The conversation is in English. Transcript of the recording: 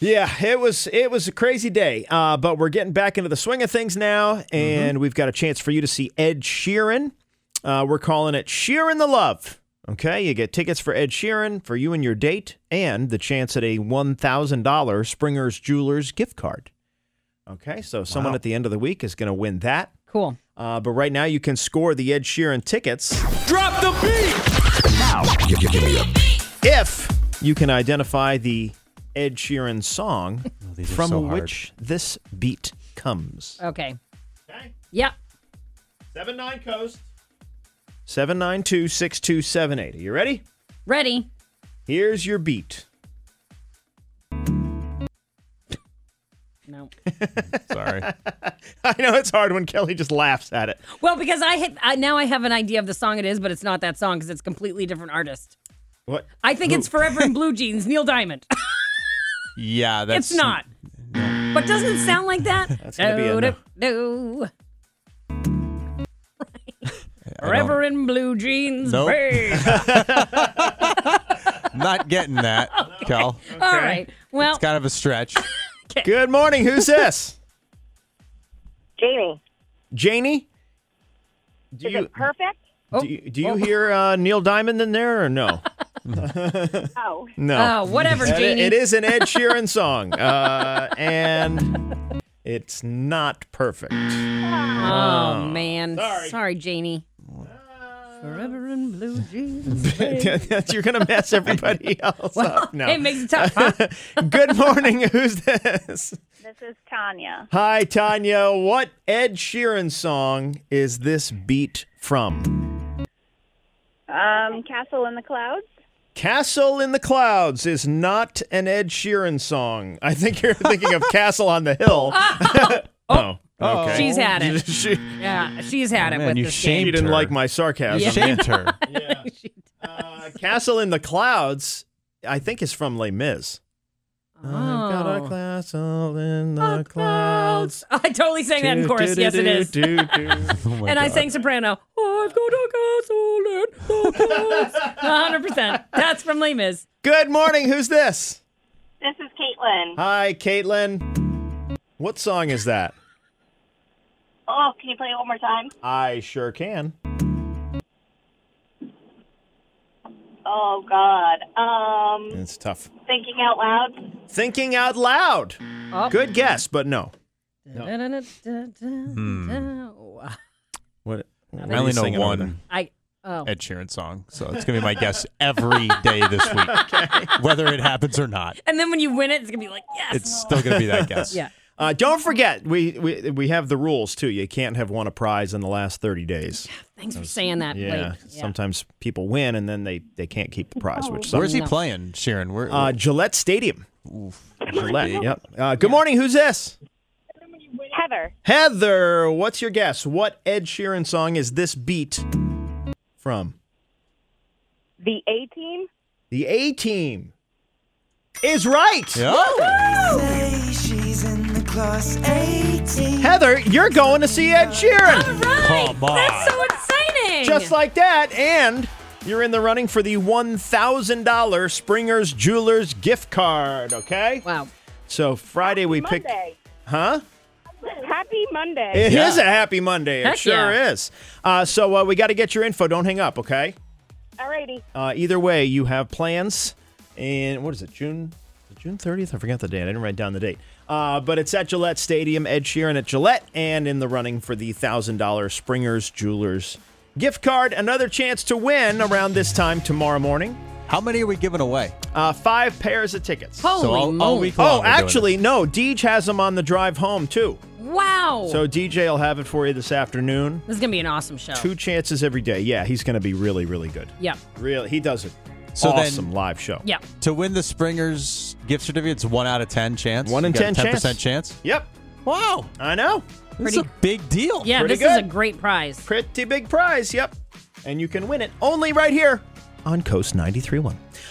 Yeah, it was a crazy day, but we're getting back into the swing of things now, and we've got a chance for you to see Ed Sheeran. We're calling it Sheeran the Love. Okay, you get tickets for Ed Sheeran for you and your date, and the chance at a $1,000 Springer's Jewelers gift card. Okay, so someone at the end of the week is going to win that. Cool. But right now you can score the Ed Sheeran tickets. Drop the beat! Now, give me a beat. If you can identify the Ed Sheeran song these are from so hard. which this beat comes. Okay. Okay. Yep. 79 Coast. 792-6278. Are you ready? Ready. Here's your beat. No. Sorry. I know it's hard when Kelly just laughs at it. Well, because now I have an idea of the song it is, but it's not that song because it's a completely different artist. What? I think it's Forever in Blue Jeans, Neil Diamond. Yeah, that's... It's not. But doesn't it sound like that? That's going to be a no. No. Forever in Blue Jeans. Nope. babe. Not getting that, Kel. All right. Well, It's kind of a stretch. Good morning. Who's this? Jamie, Janie? Do is you it perfect? do you hear Neil Diamond in there or no? Oh. No. whatever, Janie. It is an Ed Sheeran song, and it's not perfect. Oh, man. Sorry. Janie. Forever in Blue Jeans. babe. You're going to mess everybody else up. No. Hey, it makes it tough, huh? Good morning. Who's this? This is Tanya. Hi, Tanya. What Ed Sheeran song is this beat from? Castle in the Clouds. Castle in the Clouds is not an Ed Sheeran song. I think you're thinking of Castle on the Hill. Oh. Okay. She's had it. She Yeah, she's had it Man, with you this shamed game. didn't her. like my sarcasm. Yeah. Shamed her. Yeah. Castle in the Clouds, I think, is from Les Mis. I've got a castle in the clouds. I totally sang that in chorus. Yes, it is. Oh my And I God. sang soprano. I've got a castle in the clouds. 100%. That's from Les Mis. Good morning. Who's this? This is Caitlin. Hi, Caitlin. What song is that? Oh, can you play it one more time? I sure can. Oh, God. It's tough. Thinking Out Loud. Thinking Out Loud. Oh. Good guess, but no. What? I only know one Ed Sheeran song, so it's going to be my guess every day this week, whether it happens or not. And then when you win it, it's going to be like, yes. It's still going to be that guess. Yeah. Don't forget, we have the rules, too. You can't have won a prize in the last 30 days. Thanks for saying that, Yeah. Blake. Sometimes people win, and then they can't keep the prize, which sucks. Where's he No. playing, Sheeran? Where? Gillette Stadium. Gillette, yep. Good morning. Who's this? Heather. Heather, what's your guess? What Ed Sheeran song is this beat from? The A-Team. The A-Team is right. Heather, you're going to see Ed Sheeran. All right. Come on. That's so exciting. Just like that. And you're in the running for the $1,000 Springer's Jewelers gift card, okay? Wow. So Friday we picked... Monday. Huh? Happy Monday. It is a happy Monday. It Heck sure yeah. is. So we got to get your info. Don't hang up, okay? Alrighty. Either way, you have plans. And what is it, June 30th? I forgot the date. I didn't write down the date. But it's at Gillette Stadium. Ed Sheeran at Gillette. And in the running for the $1,000 Springer's Jewelers gift card. Another chance to win around this time tomorrow morning. How many are we giving away? 5 pairs of tickets. Holy So all moly. week long Oh, we're doing actually, no. Deej has them on the drive home, too. Wow. So DJ will have it for you this afternoon. This is going to be an awesome show. 2 chances every day. Yeah, he's going to be really, really good. Yeah. Really, he does it. So then- Awesome live show. Yeah. To win the Springer's gift certificate, it's 1 out of 10 chance. 1 in You got 10 a 10% chance. Yep, Wow. I know. This is a big deal. Yeah, Pretty this is a good. great prize. Pretty big prize. Yep. And you can win it only right here on Coast 93.1.